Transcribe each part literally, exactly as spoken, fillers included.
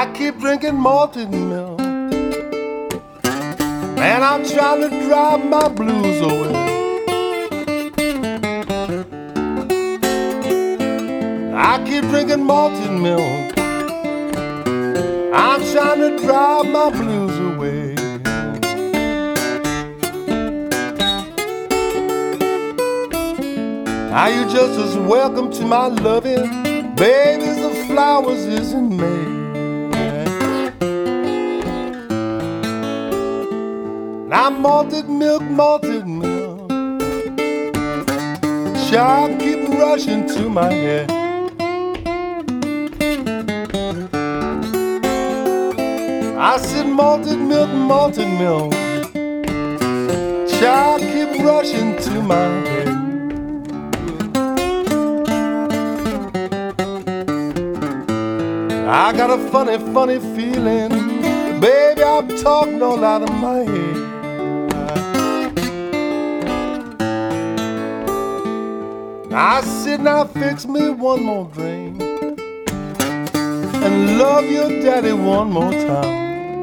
I keep drinking malted milk, and I'm trying to drive my blues away. I keep drinking malted milk, I'm trying to drive my blues away. Are you just as welcome to my loving, baby, as the flowers is in May? Now malted milk, malted milk, child keep rushing to my head. I said malted milk, malted milk, child keep rushing to my head. I got a funny, funny feeling, baby, I'm talking all out of my head. I said, now fix me one more drink and love your daddy one more time.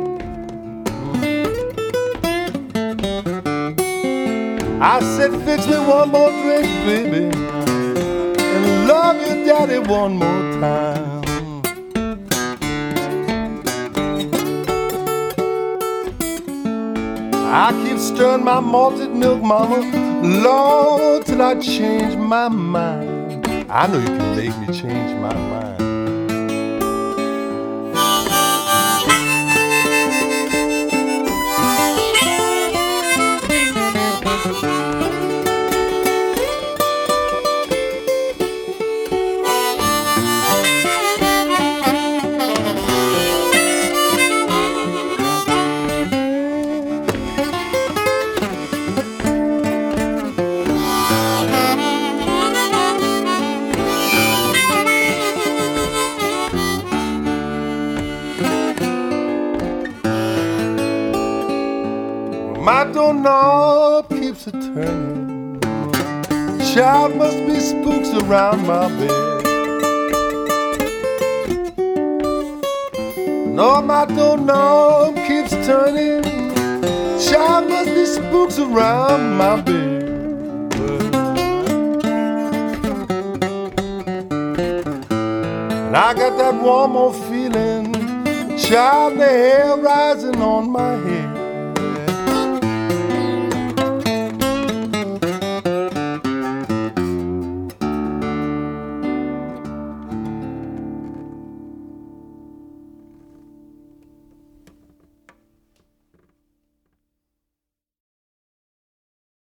I said, fix me one more drink, baby, and love your daddy one more time. I keep stirring my malted milk, mama, Lord, till I change my mind. I know you can make me change my mind. My doorknob keeps a turning, child, must be spooks around my bed. No, my doorknob keeps turning, child, must be spooks around my bed. And I got that warm old feeling, child, the hair rising on my head.